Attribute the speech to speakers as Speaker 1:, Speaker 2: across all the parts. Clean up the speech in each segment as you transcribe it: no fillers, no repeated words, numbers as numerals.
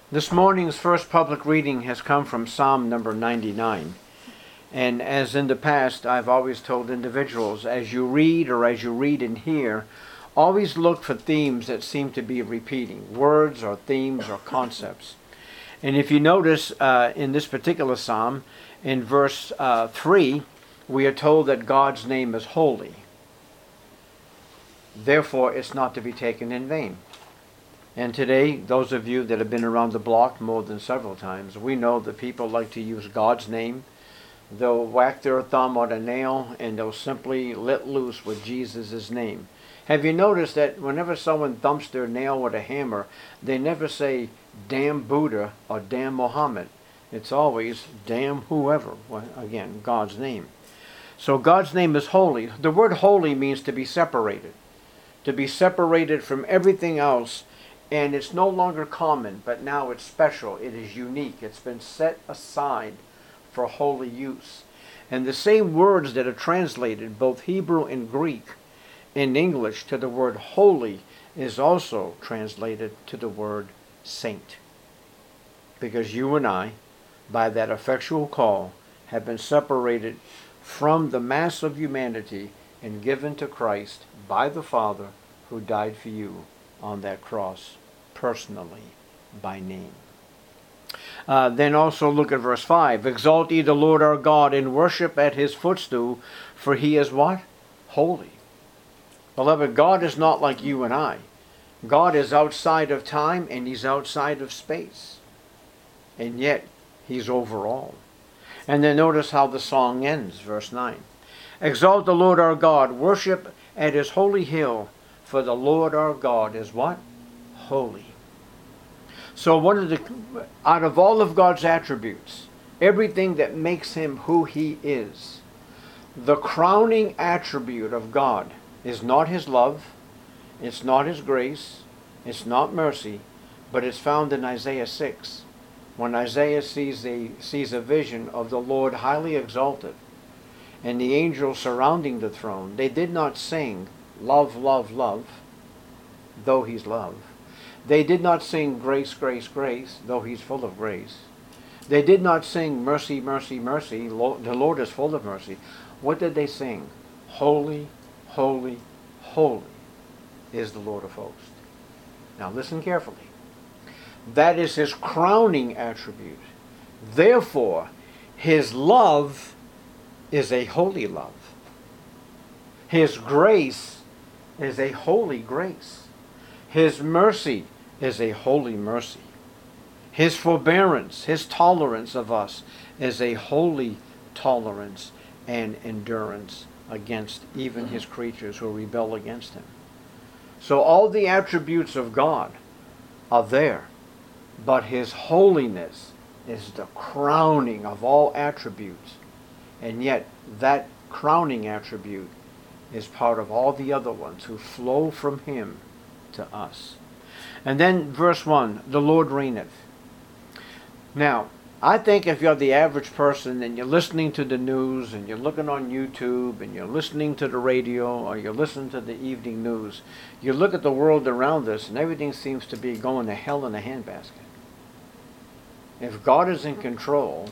Speaker 1: This morning's first public reading has come from Psalm number 99. And as in the past, I've always told individuals, as you read and hear, always look for themes that seem to be repeating, words or themes or concepts. And if you notice in this particular psalm, in verse 3, we are told that God's name is holy. Therefore, it's not to be taken in vain. And today, those of you that have been around the block more than several times, we know that people like to use God's name. They'll whack their thumb on a nail and they'll simply let loose with Jesus' name. Have you noticed that whenever someone thumps their nail with a hammer, they never say, damn Buddha or damn Muhammad. It's always, damn whoever. Well, again, God's name. So God's name is holy. The word holy means to be separated. To be separated from everything else. And it's no longer common, but now it's special. It is unique. It's been set aside for holy use. And the same words that are translated, both Hebrew and Greek, in English to the word holy is also translated to the word saint. Because you and I, by that effectual call, have been separated from the mass of humanity and given to Christ by the Father who died for you on that cross, personally, by name. Then also look at verse 5. Exalt ye the Lord our God and worship at his footstool, for he is what? Holy. Beloved, God is not like you and I. God is outside of time and he's outside of space. And yet, he's over all. And then notice how the song ends, verse 9. Exalt the Lord our God, worship at his holy hill, for the Lord our God is what? Holy. So out of all of God's attributes, everything that makes him who he is, the crowning attribute of God is not his love, it's not his grace, it's not mercy, but it's found in Isaiah 6. When Isaiah sees a vision of the Lord highly exalted and the angels surrounding the throne, they did not sing, love, love, love, though he's love. They did not sing grace, grace, grace, though he's full of grace. They did not sing mercy, mercy, mercy, the Lord is full of mercy. What did they sing? Holy, holy, holy is the Lord of hosts. Now listen carefully. That is his crowning attribute. Therefore, his love is a holy love. His grace is a holy grace. His mercy is a holy mercy. His forbearance, his tolerance of us is a holy tolerance and endurance against even his creatures who rebel against him. So all the attributes of God are there, but his holiness is the crowning of all attributes. And yet that crowning attribute is part of all the other ones who flow from him to us. And then verse 1, the Lord reigneth. Now, I think if you're the average person and you're listening to the news and you're looking on YouTube and you're listening to the radio or you're listening to the evening news, you look at the world around us and everything seems to be going to hell in a handbasket. If God is in control,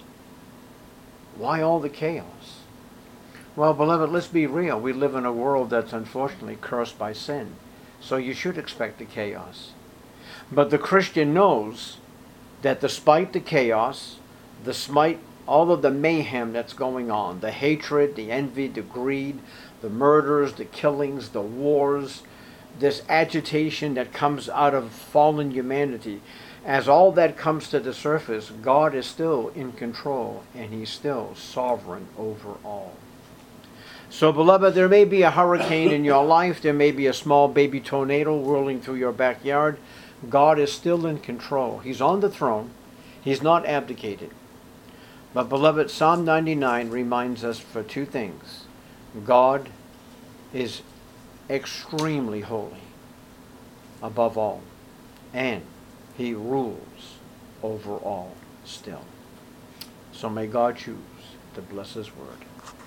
Speaker 1: why all the chaos? Well, beloved, let's be real. We live in a world that's unfortunately cursed by sin. So you should expect the chaos. But the Christian knows that despite the chaos, despite all of the mayhem that's going on, the hatred, the envy, the greed, the murders, the killings, the wars, this agitation that comes out of fallen humanity, as all that comes to the surface, God is still in control and he's still sovereign over all. So, beloved, there may be a hurricane in your life. There may be a small baby tornado whirling through your backyard. God is still in control. He's on the throne. He's not abdicated. But, beloved, Psalm 99 reminds us for two things. God is extremely holy above all. And he rules over all still. So may God choose to bless his word.